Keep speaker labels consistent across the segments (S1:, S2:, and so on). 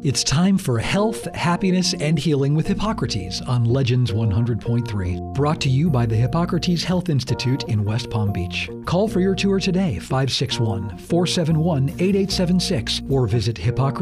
S1: It's time for Health, Happiness, and Healing with Hippocrates on Legends 100.3. Brought to you by the Hippocrates Health Institute in West Palm Beach. Call for your tour today, 561-471-8876, or visit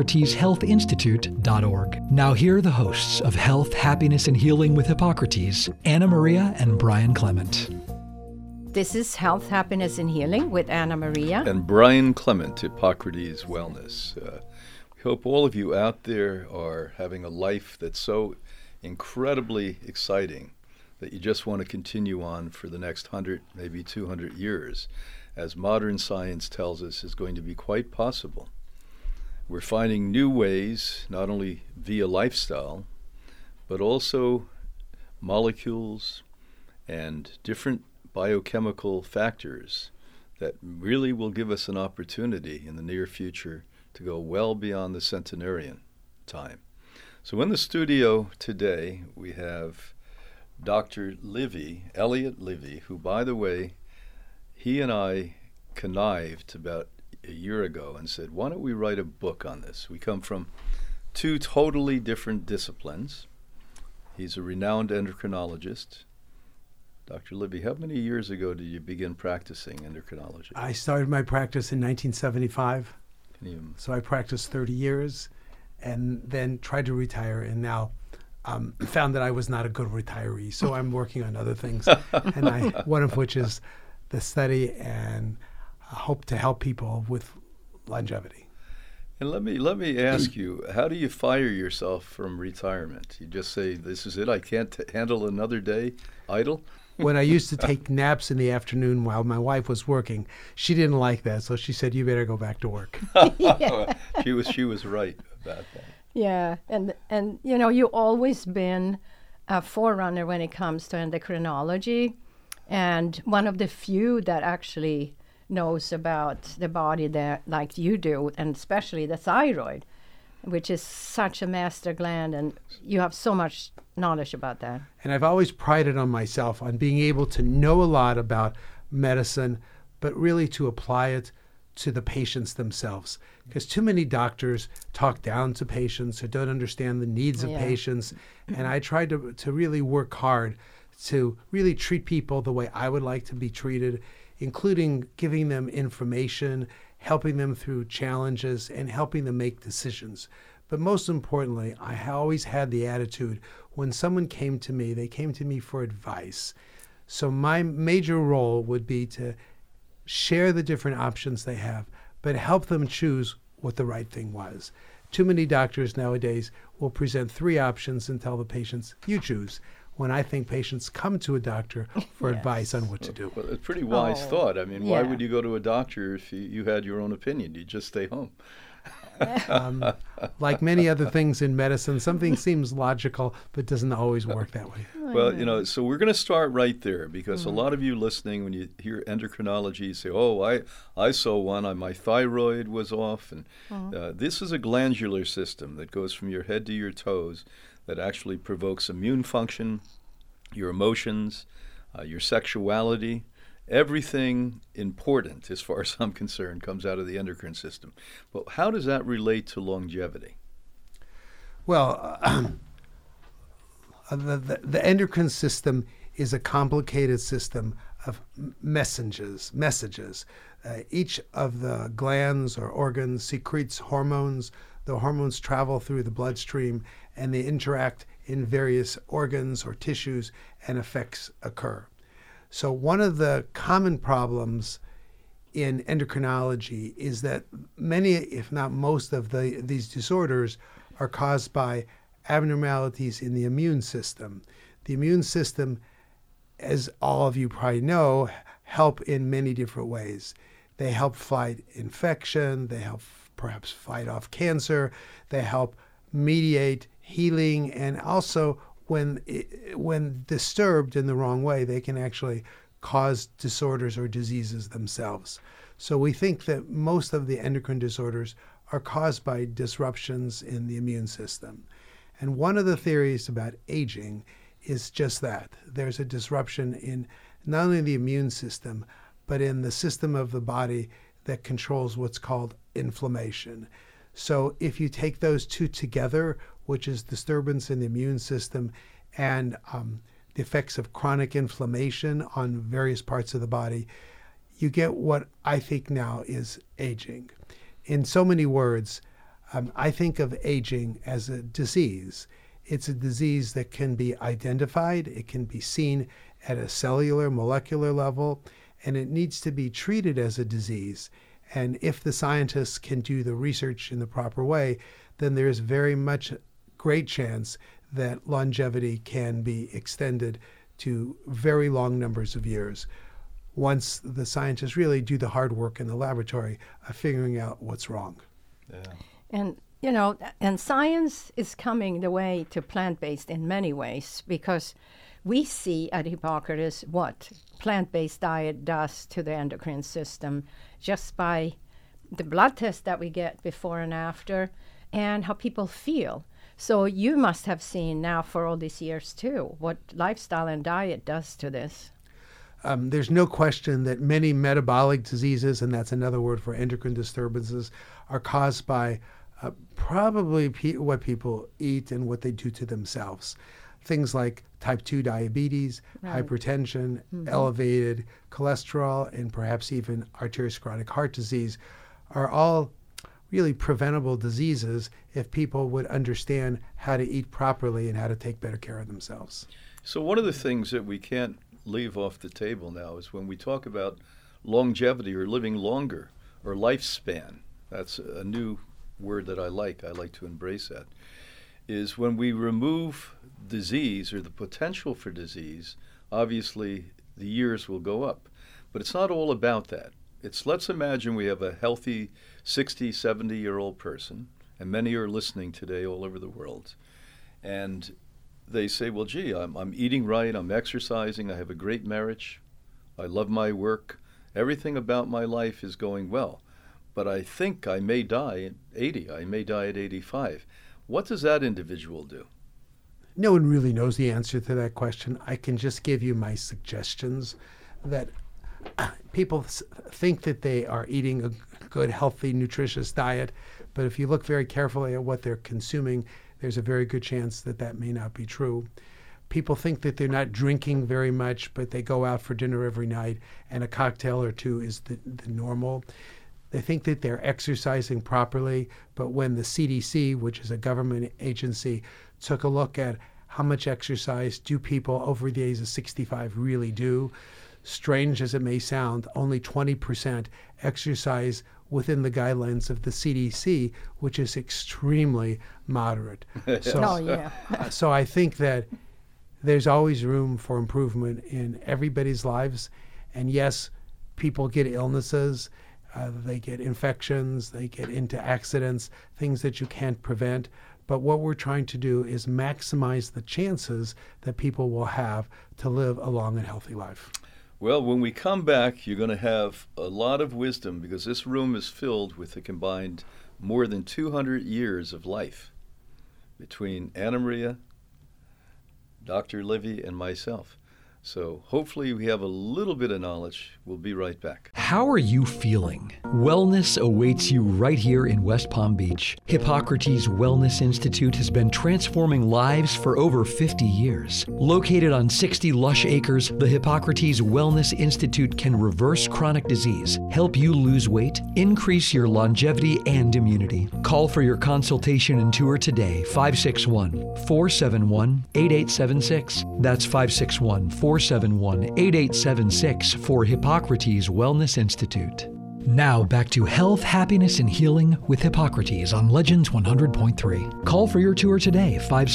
S1: hippocrateshealthinstitute.org. Now here are the hosts of Health, Happiness, and Healing with Hippocrates, Anna Maria and Brian Clement.
S2: This is Health, Happiness, and Healing with Anna Maria.
S3: And Brian Clement, Hippocrates Wellness. We hope all of you out there are having a life that's so incredibly exciting that you just want to continue on for the next 100, maybe 200 years, as modern science tells us is going to be quite possible. We're finding new ways, not only via lifestyle, but also molecules and different biochemical factors that really will give us an opportunity in the near future to go well beyond the centenarian time. So in the studio today, we have Dr. Elliot Livy, who, by the way, he and I connived about a year ago and said, why don't we write a book on this? We come from two totally different disciplines. He's a renowned endocrinologist. Dr. Livy, how many years ago did you begin practicing endocrinology?
S4: I started my practice in 1975. So I practiced 30 years and then tried to retire, and now found that I was not a good retiree. So I'm working on other things, and one of which is the study, and I hope to help people with longevity.
S3: And let me ask you, how do you fire yourself from retirement? You just say, this is it, I can't handle another day idle?
S4: When I used to take naps in the afternoon while my wife was working, she didn't like that, so she said, you better go back to work.
S2: Yeah.
S3: She was right about that.
S2: Yeah, and you know, you've always been a forerunner when it comes to endocrinology, and one of the few that actually knows about the body that like you do, and especially the thyroid, which is such a master gland, and you have so much knowledge about that.
S4: And I've always prided on myself on being able to know a lot about medicine, but really to apply it to the patients themselves. Because too many doctors talk down to patients or don't understand the needs of patients. And I try to really work hard to really treat people the way I would like to be treated, including giving them information, helping them through challenges, and helping them make decisions. But most importantly, I always had the attitude, when someone came to me, they came to me for advice. So my major role would be to share the different options they have, but help them choose what the right thing was. Too many doctors nowadays will present 3 options and tell the patients, you choose, when I think patients come to a doctor for advice on what to do.
S3: Well, it's a pretty wise thought. I mean, why would you go to a doctor if you had your own opinion? You'd just stay home.
S4: Like many other things in medicine, something seems logical, but doesn't always work that way.
S3: Well, you know, so we're going to start right there, because a lot of you listening, when you hear endocrinology, you say, oh, I saw one, my thyroid was off. And this is a glandular system that goes from your head to your toes that actually provokes immune function, your emotions, your sexuality. Everything important, as far as I'm concerned, comes out of the endocrine system. But how does that relate to longevity?
S4: Well, the endocrine system is a complicated system of messages. Each of the glands or organs secretes hormones. The hormones travel through the bloodstream, and they interact in various organs or tissues, and effects occur. So one of the common problems in endocrinology is that many, if not most, of these disorders are caused by abnormalities in the immune system. The immune system, as all of you probably know, help in many different ways. They help fight infection, they help perhaps fight off cancer, they help mediate healing, and also when disturbed in the wrong way, they can actually cause disorders or diseases themselves. So we think that most of the endocrine disorders are caused by disruptions in the immune system. And one of the theories about aging is just that. There's a disruption in not only the immune system, but in the system of the body that controls what's called inflammation. So if you take those two together, which is disturbance in the immune system and the effects of chronic inflammation on various parts of the body, you get what I think now is aging. In so many words, I think of aging as a disease. It's a disease that can be identified, it can be seen at a cellular, molecular level, and it needs to be treated as a disease. And if the scientists can do the research in the proper way, then there's very much great chance that longevity can be extended to very long numbers of years once the scientists really do the hard work in the laboratory of figuring out what's wrong.
S3: Yeah.
S2: And, you know, and science is coming the way to plant-based in many ways, because we see at Hippocrates what plant-based diet does to the endocrine system just by the blood test that we get before and after, and how people feel. So you must have seen now for all these years too what lifestyle and diet does to this.
S4: There's no question that many metabolic diseases, and that's another word for endocrine disturbances, are caused by probably what people eat and what they do to themselves. Things like type 2 diabetes,
S2: Right.
S4: hypertension, elevated cholesterol, and perhaps even arteriosclerotic heart disease are all really preventable diseases if people would understand how to eat properly and how to take better care of themselves.
S3: So one of the things that we can't leave off the table now is when we talk about longevity or living longer or lifespan, that's a new word that I like to embrace that, is when we remove disease or the potential for disease, obviously the years will go up. But it's not all about that. Let's imagine we have a healthy 60, 70-year-old person, and many are listening today all over the world, and they say, well, gee, I'm eating right, I'm exercising, I have a great marriage, I love my work, everything about my life is going well, but I think I may die at 80, I may die at 85. What does that individual do?
S4: No one really knows the answer to that question. I can just give you my suggestions that people think that they are eating a good, healthy, nutritious diet, but if you look very carefully at what they're consuming, there's a very good chance that that may not be true. People think that they're not drinking very much, but they go out for dinner every night, and a cocktail or two is the normal. They think that they're exercising properly, but when the CDC, which is a government agency, took a look at how much exercise do people over the age of 65 really do, strange as it may sound, only 20% exercise within the guidelines of the CDC, which is extremely moderate. So I think that there's always room for improvement in everybody's lives. And yes, people get illnesses, they get infections, they get into accidents, things that you can't prevent. But what we're trying to do is maximize the chances that people will have to live a long and healthy life.
S3: Well, when we come back, you're going to have a lot of wisdom because this room is filled with a combined more than 200 years of life between Anna Maria, Dr. Livy, and myself. So hopefully we have a little bit of knowledge. We'll be right back.
S1: How are you feeling? Wellness awaits you right here in West Palm Beach. Hippocrates Wellness Institute has been transforming lives for over 50 years. Located on 60 lush acres, the Hippocrates Wellness Institute can reverse chronic disease, help you lose weight, increase your longevity and immunity. Call for your consultation and tour today, 561-471-8876. That's 561-471-8876 for Hippocrates Wellness Institute. Now back to health, happiness, and healing with Hippocrates on Legends 100.3. Call for your tour today,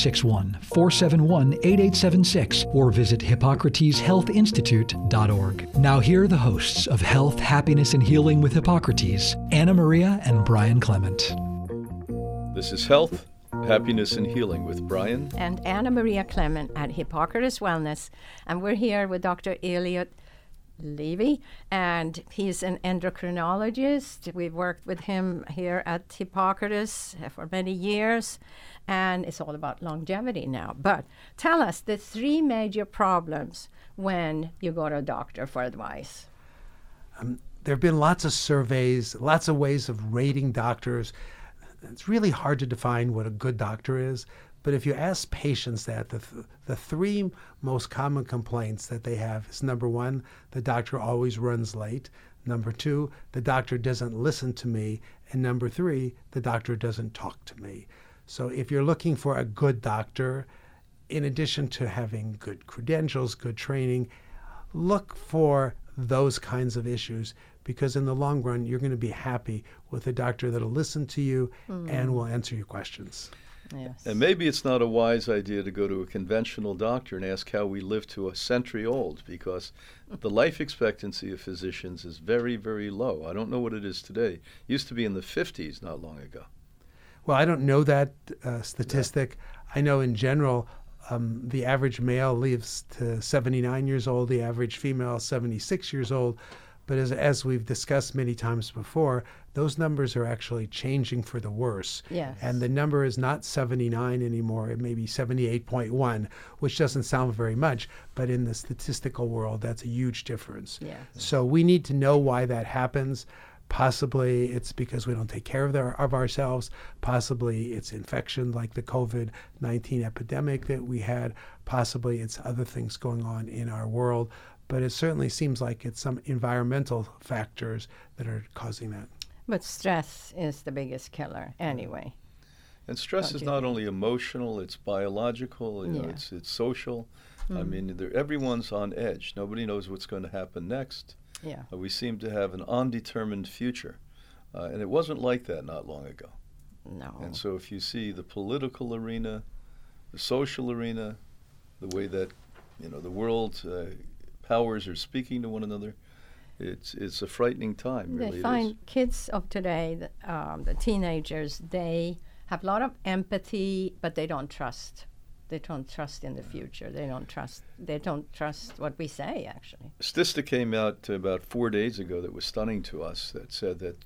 S1: 561-471-8876, or visit hippocrateshealthinstitute.org. Now here are the hosts of Health, Happiness, and Healing with Hippocrates, Anna Maria and Brian Clement.
S3: This is Health, Happiness, and Healing with Brian
S2: And Anna Maria Clement at Hippocrates Wellness. And we're here with Dr. Elliot Levy, and he's an endocrinologist. We've worked with him here at Hippocrates for many years, and it's all about longevity now. But tell us the three major problems when you go to a doctor for advice.
S4: There have been lots of surveys, lots of ways of rating doctors. it's really hard to define what a good doctor is. But if you ask patients that, the three most common complaints that they have is, number one, the doctor always runs late. Number two, the doctor doesn't listen to me. And number three, the doctor doesn't talk to me. So if you're looking for a good doctor, in addition to having good credentials, good training, look for those kinds of issues, because in the long run, you're going to be happy with a doctor that'll listen to you and will answer your questions.
S2: Yes.
S3: And maybe it's not a wise idea to go to a conventional doctor and ask how we live to a century old, because the life expectancy of physicians is very, very low. I don't know what it is today. It used to be in the 50s not long ago.
S4: Well, I don't know that statistic. I know in general, the average male lives to 79 years old, the average female 76 years old. But as we've discussed many times before, those numbers are actually changing for the worse.
S2: Yes.
S4: And the number is not 79 anymore. It may be 78.1, which doesn't sound very much, but in the statistical world, that's a huge difference.
S2: Yes.
S4: So we need to know why that happens. Possibly it's because we don't take care of ourselves. Possibly it's infection like the COVID-19 epidemic that we had. Possibly it's other things going on in our world. But it certainly seems like it's some environmental factors that are causing that.
S2: But stress is the biggest killer anyway.
S3: And stress is not only emotional, it's biological,
S2: Yeah.
S3: it's social. I mean, everyone's on edge. Nobody knows what's going to happen next.
S2: Yeah.
S3: We seem to have an undetermined future. And it wasn't like that not long ago.
S2: No.
S3: And so if you see the political arena, the social arena, the way that, the world powers are speaking to one another, it's a frightening time, really.
S2: They
S3: it
S2: find
S3: is.
S2: kids of today, the teenagers, they have a lot of empathy, but they don't trust. They don't trust in the future. They don't trust what we say, actually.
S3: A statistic came out about 4 days ago that was stunning to us, that said that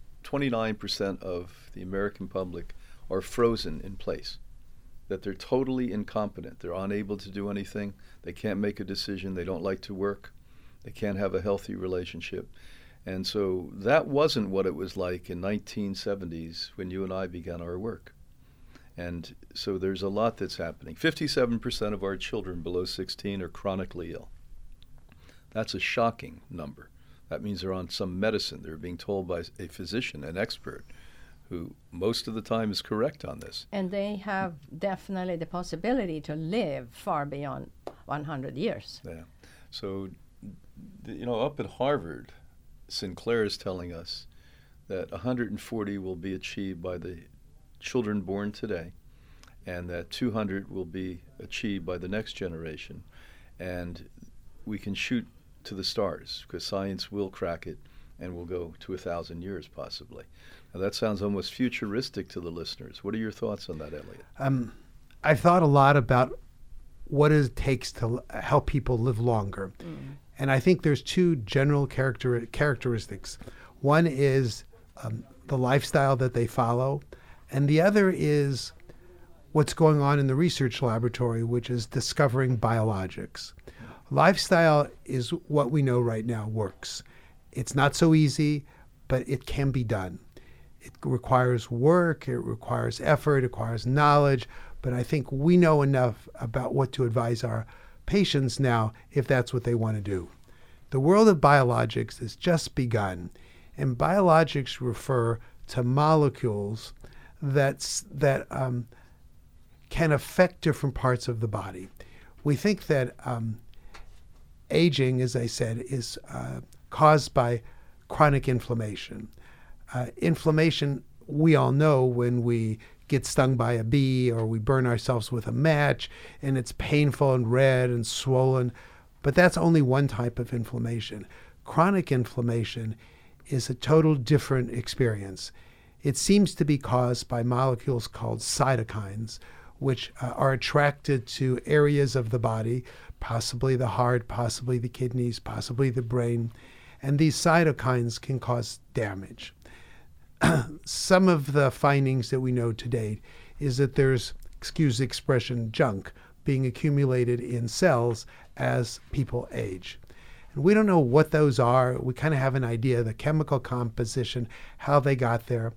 S3: 29% of the American public are frozen in place, that they're totally incompetent. They're unable to do anything. They can't make a decision. They don't like to work. They can't have a healthy relationship. And so that wasn't what it was like in 1970s when you and I began our work. And so there's a lot that's happening. 57% of our children below 16 are chronically ill. That's a shocking number. That means they're on some medicine. They're being told by a physician, an expert, who most of the time is correct on this.
S2: And they have definitely the possibility to live far beyond 100 years.
S3: Yeah. So, up at Harvard, Sinclair is telling us that 140 will be achieved by the children born today, and that 200 will be achieved by the next generation. And we can shoot to the stars, because science will crack it, and we'll go to 1,000 years possibly. Now that sounds almost futuristic to the listeners. What are your thoughts on that, Elliot?
S4: I've thought a lot about what it takes to help people live longer. And I think there's two general characteristics. One is the lifestyle that they follow, and the other is what's going on in the research laboratory, which is discovering biologics. Lifestyle is what we know right now works. It's not so easy, but it can be done. It requires work, it requires effort, it requires knowledge, but I think we know enough about what to advise our patients now if that's what they want to do. The world of biologics has just begun, and biologics refer to molecules that can affect different parts of the body. We think that aging, as I said, is caused by chronic inflammation. Inflammation, we all know when we get stung by a bee or we burn ourselves with a match and it's painful and red and swollen, but that's only one type of inflammation. Chronic inflammation is a total different experience. It seems to be caused by molecules called cytokines, which are attracted to areas of the body, possibly the heart, possibly the kidneys, possibly the brain, and these cytokines can cause damage. Some of the findings that we know to date is that there's, excuse the expression, junk being accumulated in cells as people age. And we don't know what those are. We kind of have an idea, the chemical composition, how they got there.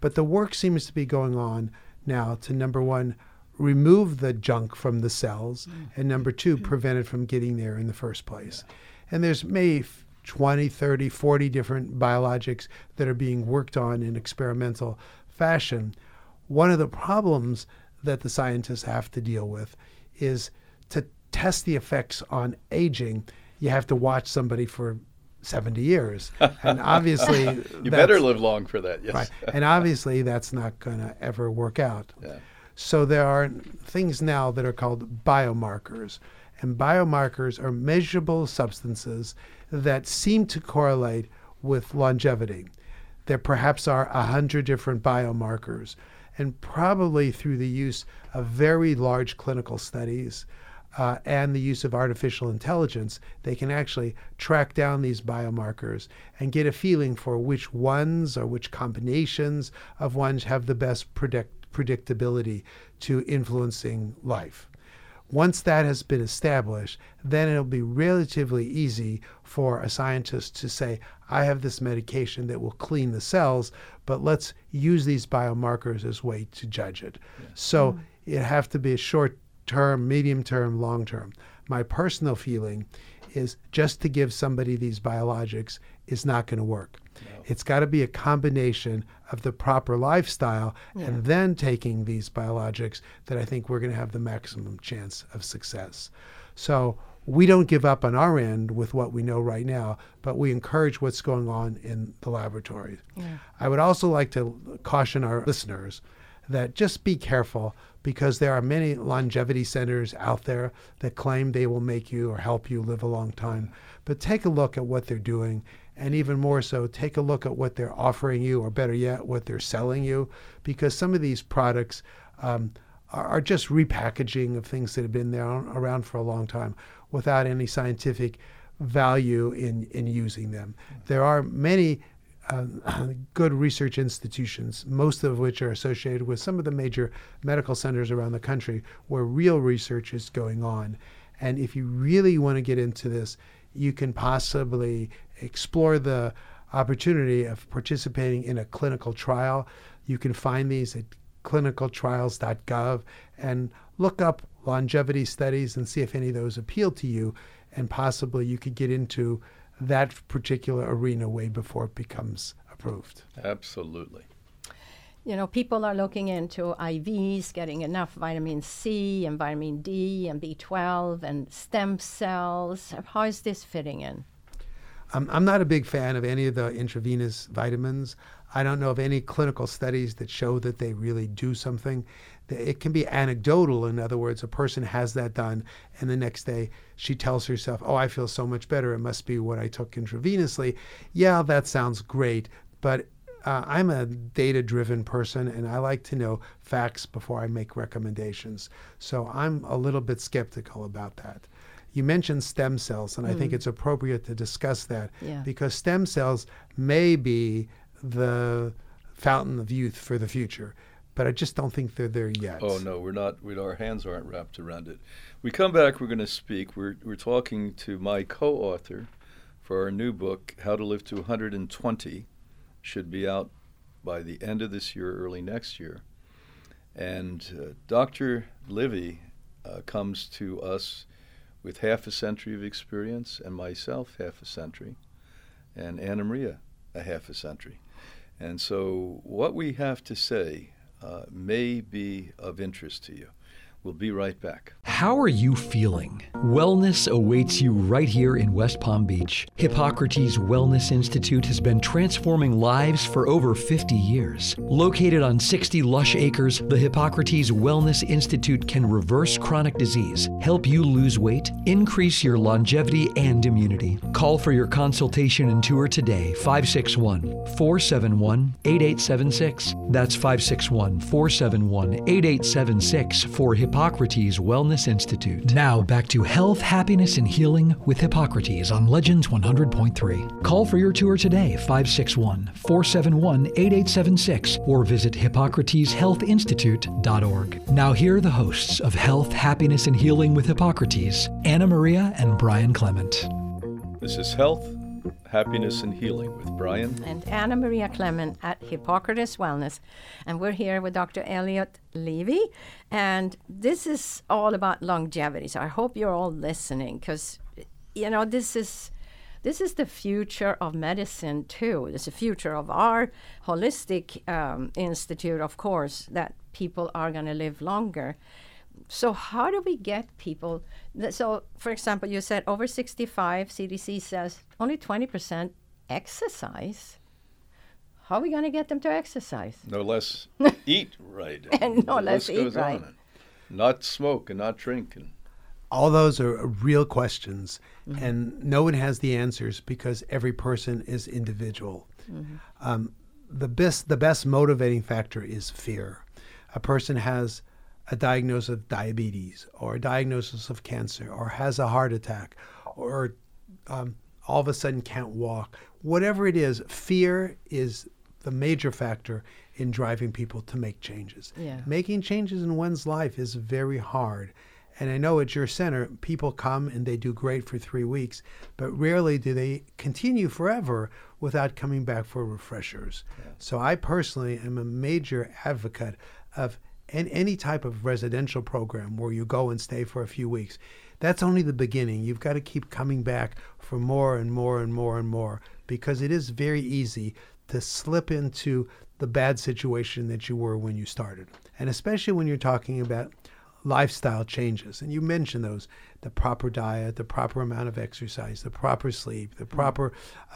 S4: But the work seems to be going on now to, number one, remove the junk from the cells, and number two, prevent it from getting there in the first place. And there's maybe 20, 30, 40 different biologics that are being worked on in experimental fashion. One of the problems that the scientists have to deal with is to test the effects on aging. You have to watch somebody for 70 years. And obviously
S3: you better live long for that, yes.
S4: Right. And obviously that's not going to ever work out.
S3: Yeah.
S4: So there are things now that are called biomarkers. And biomarkers are measurable substances that seem to correlate with longevity. There perhaps are 100 different biomarkers. And probably through the use of very large clinical studies and the use of artificial intelligence, they can actually track down these biomarkers and get a feeling for which ones or which combinations of ones have the best predictability to influencing life. Once that has been established, then it'll be relatively easy for a scientist to say, I have this medication that will clean the cells, but let's use these biomarkers as a way to judge it. Yeah. So it have to be a short-term, medium-term, long-term. My personal feeling is just to give somebody these biologics is not going to work. No. It's got to be a combination of the proper lifestyle and then taking these biologics that I think we're going to have the maximum chance of success. So we don't give up on our end with what we know right now, but we encourage what's going on in the laboratories. Yeah. I would also like to caution our listeners that just be careful, because there are many longevity centers out there that claim they will make you or help you live a long time. But take a look at what they're doing, and even more so, take a look at what they're offering you, or better yet, what they're selling you, because some of these products are just repackaging of things that have been there around for a long time without any scientific value in using them. There are many good research institutions, most of which are associated with some of the major medical centers around the country, where real research is going on. And if you really want to get into this, you can possibly explore the opportunity of participating in a clinical trial. You can find these at clinicaltrials.gov and look up longevity studies and see if any of those appeal to you, and possibly you could get into that particular arena way before it becomes approved.
S3: Absolutely.
S2: You know, people are looking into IVs, getting enough vitamin C and vitamin D and B12 and stem cells. How is this fitting in?
S4: I'm not a big fan of any of the intravenous vitamins. I don't know of any clinical studies that show that they really do something. It can be anecdotal. In other words, a person has that done, and the next day she tells herself, oh, I feel so much better. It must be what I took intravenously. Yeah, that sounds great, but I'm a data-driven person, and I like to know facts before I make recommendations. So I'm a little bit skeptical about that. You mentioned stem cells, and I think it's appropriate to discuss that because stem cells may be the fountain of youth for the future, but I just don't think they're there yet.
S3: Oh, no, we're not. Our hands aren't wrapped around it. We come back, we're going to speak. We're talking to my co-author for our new book, How to Live to 120. Should be out by the end of this year, early next year. And Dr. Livy comes to us with half a century of experience, and myself half a century, and Anna Maria a half a century. And so what we have to say may be of interest to you. We'll be right back.
S1: How are you feeling? Wellness awaits you right here in West Palm Beach. Hippocrates Wellness Institute has been transforming lives for over 50 years. Located on 60 lush acres, the Hippocrates Wellness Institute can reverse chronic disease, help you lose weight, increase your longevity and immunity. Call for your consultation and tour today, 561-471-8876. That's 561-471-8876 for Hippocrates Wellness Institute. Now back to health, happiness, and healing with Hippocrates on Legends 100.3. Call for your tour today, 561-471-8876, or visit HippocratesHealthInstitute.org. Now here are the hosts of Health, Happiness, and Healing with Hippocrates, Anna Maria and Brian Clement.
S3: This is Health, Happiness and Healing with Brian
S2: and Anna Maria Clement at Hippocrates Wellness. And we're here with Dr. Elliot Levy. And this is all about longevity. So I hope you're all listening because, this is the future of medicine, too. It's the future of our holistic institute, of course, that people are going to live longer. So how do we get people? So, for example, you said over 65, CDC says only 20% exercise. How are we going to get them to exercise?
S3: No less eat right.
S2: And no
S3: the
S2: less
S3: list
S2: eat
S3: goes
S2: right.
S3: on. Not smoke and not drink. And
S4: All those are real questions, and no one has the answers because every person is individual. The best motivating factor is fear. A person has a diagnosis of diabetes or a diagnosis of cancer or has a heart attack or all of a sudden can't walk. Whatever it is, fear is the major factor in driving people to make changes.
S2: Yeah.
S4: Making changes in one's life is very hard. And I know at your center, people come and they do great for 3 weeks, but rarely do they continue forever without coming back for refreshers. Yeah. So I personally am a major advocate of any type of residential program where you go and stay for a few weeks. That's only the beginning. You've got to keep coming back for more and more and more and more because it is very easy to slip into the bad situation that you were when you started. And especially when you're talking about lifestyle changes. And you mentioned those, the proper diet, the proper amount of exercise, the proper sleep, the proper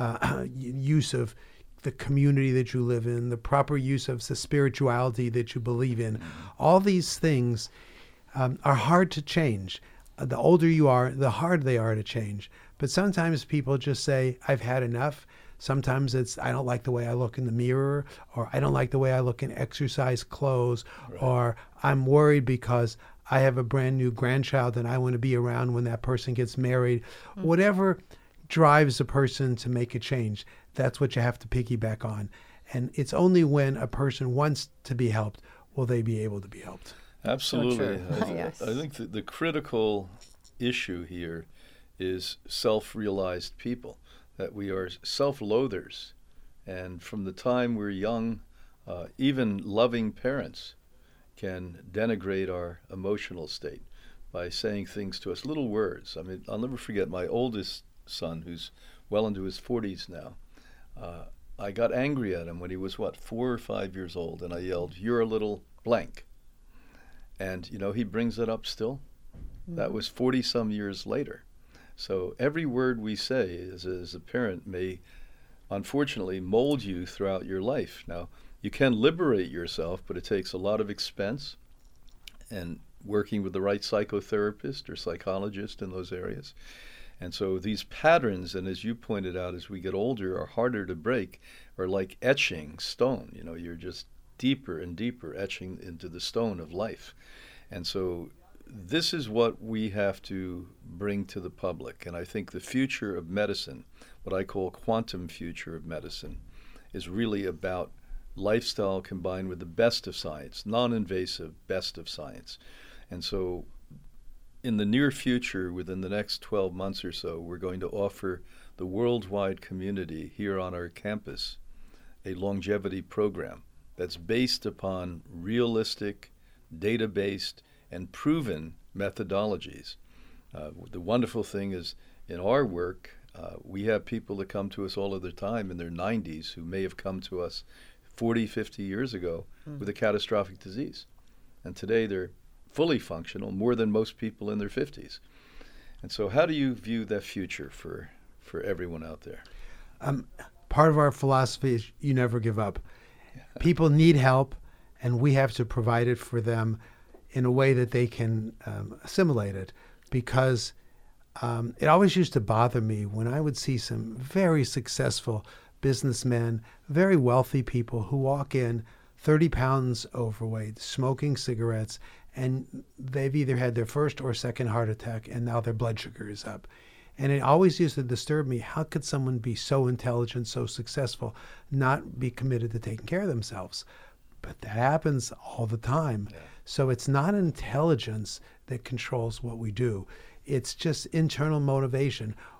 S4: use of the community that you live in, the proper use of the spirituality that you believe in. All these things are hard to change. The older you are, the harder they are to change. But sometimes people just say, I've had enough. Sometimes it's, I don't like the way I look in the mirror, or I don't like the way I look in exercise clothes, right. Or I'm worried because I have a brand new grandchild and I want to be around when that person gets married. Whatever drives a person to make a change, that's what you have to piggyback on. And it's only when a person wants to be helped will they be able to be helped.
S3: Absolutely.
S2: So yes.
S3: I think the critical issue here is self-realized people, that we are self-loathers. And from the time we're young, even loving parents can denigrate our emotional state by saying things to us, little words. I mean, I'll never forget my oldest son, who's well into his 40s now. I got angry at him when he was, 4 or 5 years old, and I yelled, "You're a little blank." And, he brings it up still. That was 40-some years later. So every word we say as a parent may, unfortunately, mold you throughout your life. Now, you can liberate yourself, but it takes a lot of expense and working with the right psychotherapist or psychologist in those areas. And so these patterns, and as you pointed out, as we get older, are harder to break, are like etching stone. You're just deeper and deeper etching into the stone of life. And so this is what we have to bring to the public. And I think the future of medicine, what I call quantum future of medicine, is really about lifestyle combined with the best of science, non-invasive best of science. And so in the near future, within the next 12 months or so, we're going to offer the worldwide community here on our campus a longevity program that's based upon realistic, data-based, and proven methodologies. The wonderful thing is, in our work, we have people that come to us all of the time in their 90s who may have come to us 40, 50 years ago with a catastrophic disease. And today they're fully functional, more than most people in their 50s. And so how do you view that future for everyone out there?
S4: Part of our philosophy is you never give up. People need help, and we have to provide it for them in a way that they can assimilate it, because it always used to bother me when I would see some very successful businessmen, very wealthy people who walk in 30 pounds overweight, smoking cigarettes, and they've either had their first or second heart attack, and now their blood sugar is up. And it always used to disturb me. How could someone be so intelligent, so successful, not be committed to taking care of themselves? But that happens all the time. Yeah. So it's not intelligence that controls what we do. It's just internal motivation.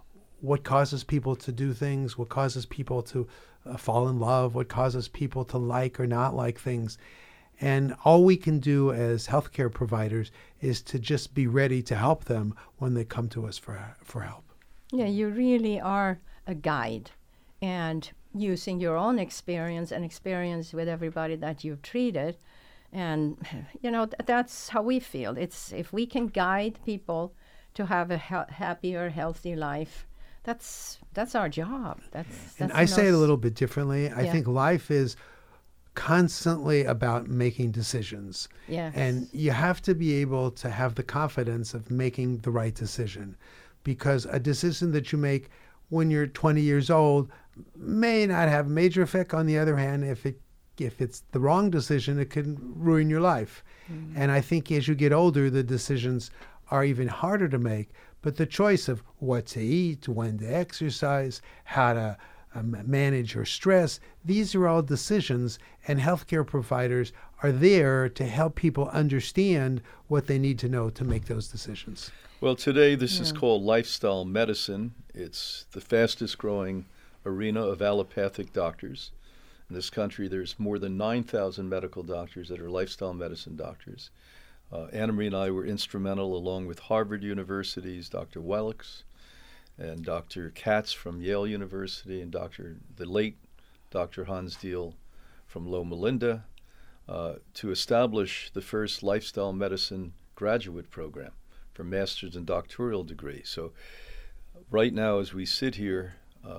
S4: what causes people to do things, what causes people to fall in love, what causes people to like or not like things. And all we can do as healthcare providers is to just be ready to help them when they come to us for help.
S2: Yeah, you really are a guide. And using your own experience and experience with everybody that you've treated, and that's how we feel. It's if we can guide people to have a happier, healthy life, that's our job. That's
S4: and I say it a little bit differently. I think life is constantly about making decisions.
S2: Yes.
S4: And you have to be able to have the confidence of making the right decision, because a decision that you make when you're 20 years old may not have major effect. On the other hand, if it's the wrong decision, it can ruin your life. Mm-hmm. And I think as you get older, the decisions are even harder to make. But the choice of what to eat, when to exercise, how to manage your stress, these are all decisions, and healthcare providers are there to help people understand what they need to know to make those decisions.
S3: Well, today this is called lifestyle medicine. It's the fastest growing arena of allopathic doctors. In this country, there's more than 9,000 medical doctors that are lifestyle medicine doctors. Anna Marie and I were instrumental, along with Harvard University's Dr. Wellix and Dr. Katz from Yale University and the late Dr. Hans Diehl from Loma Linda, to establish the first lifestyle medicine graduate program for master's and doctoral degree. So right now, as we sit here,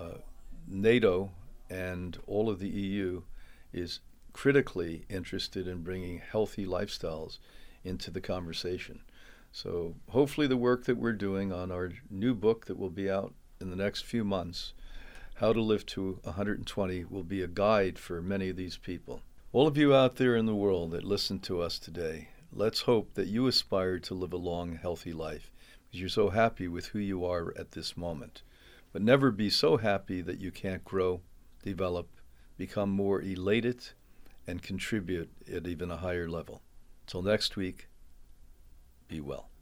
S3: NATO and all of the EU is critically interested in bringing healthy lifestyles into the conversation. So hopefully the work that we're doing on our new book that will be out in the next few months, How to Live to 120, will be a guide for many of these people. All of you out there in the world that listen to us today, let's hope that you aspire to live a long, healthy life, because you're so happy with who you are at this moment. But never be so happy that you can't grow, develop, become more elated, and contribute at even a higher level. Till next week, be well.